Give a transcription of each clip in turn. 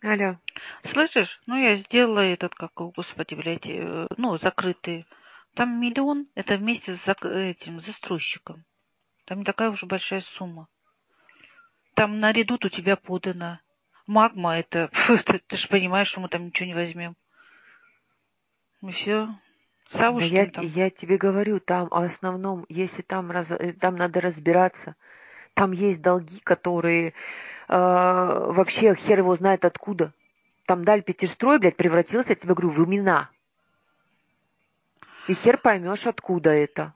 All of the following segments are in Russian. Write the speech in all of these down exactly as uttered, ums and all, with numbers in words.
Алло. Слышишь? Ну, я сделала этот, как, его, господи, блядь, э, ну, закрытый. Там миллион, это вместе с зак- этим застройщиком. Там не такая уж большая сумма. Там на редут у тебя подано. Магма это, ты, ты же понимаешь, что мы там ничего не возьмем. И все. Да я, Савушкин там. я тебе говорю, там в основном, если там, раз, э, там надо разбираться, там есть долги, которые э, вообще хер его знает откуда. Там Дальпетишстрой, блядь, превратился, я тебе говорю, в имена. И хер поймешь, откуда это.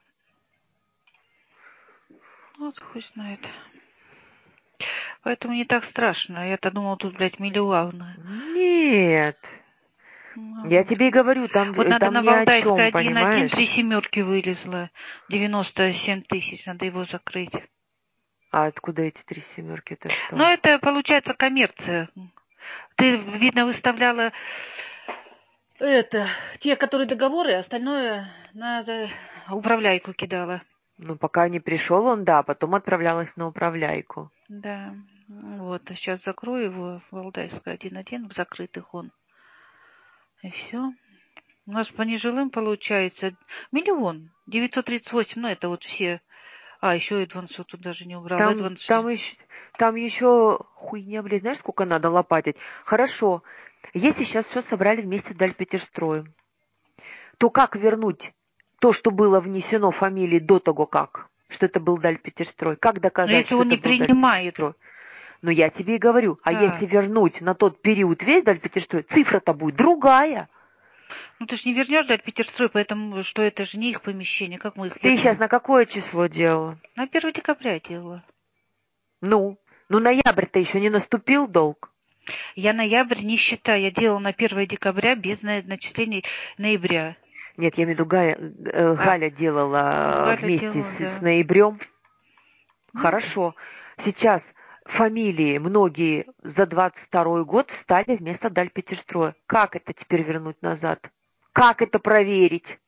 Вот хуй знает. Поэтому не так страшно. Я-то думала, тут, блядь, миллионы. Нет. Я Ну, тебе и говорю, там, вот надо там на ни о Валдайской чем, один один три понимаешь? семерки вылезло. девяносто семь тысяч. Надо его закрыть. А откуда эти три семерки? Это Но что? это, получается, коммерция. Ты, видно, выставляла это, те, которые договоры, остальное надо управляйку кидала. Ну, пока не пришел он, да, потом отправлялась на управляйку. Да, вот, сейчас закрою его, Валдайская один один, в закрытых он. И все. У нас по нежилым получается миллион девятьсот тридцать восемь, ну это вот все. А, еще Эдвансу тут даже не убрал. Там, Эдванс. там еще, там еще хуйня, блядь, знаешь, сколько надо лопатить? Хорошо, если сейчас все собрали вместе с Дальпетирстроем, то как вернуть то, что было внесено фамилии до того как? Что это был Дальпетирстрой? Как Но доказать, если что он это не был принимает, Дальпетирстрой? Но я тебе и говорю, а да. если вернуть на тот период весь Дальпетирстрой, цифра-то будет другая. Ну ты же не вернешь дать Питерстрой, поэтому что это же не их помещение, как мы их Ты сейчас вернем? на какое число делала? На первое декабря я делала. Ну, ну ноябрь-то еще не наступил долг. Я ноябрь не считаю, я делала на первое декабря без на- начислений ноября. Нет, я имею в виду, Галя, э, А, Галя делала Галя вместе делала, с, с да. ноябрем. Ну, Хорошо. Сейчас фамилии многие за двадцать второй год встали вместо Дальпетирстроя. Как это теперь вернуть назад? Как это проверить?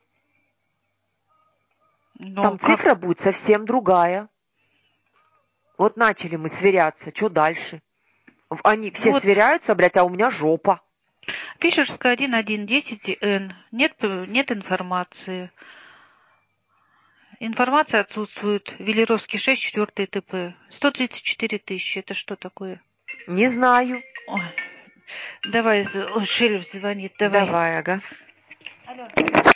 ну Там как? цифра будет совсем другая. Вот начали мы сверяться, что дальше? В- Они все Вот, сверяются, блядь, а у меня жопа. Пишерская один один десять Н. Нет, п- нет информации. Информация отсутствует. Велеровский шесть, четвертый ТП. сто тридцать четыре тысячи. Это что такое? Не знаю. Ой, давай, з- ой, Шелев звонит, давай. Давай, ага. Алло.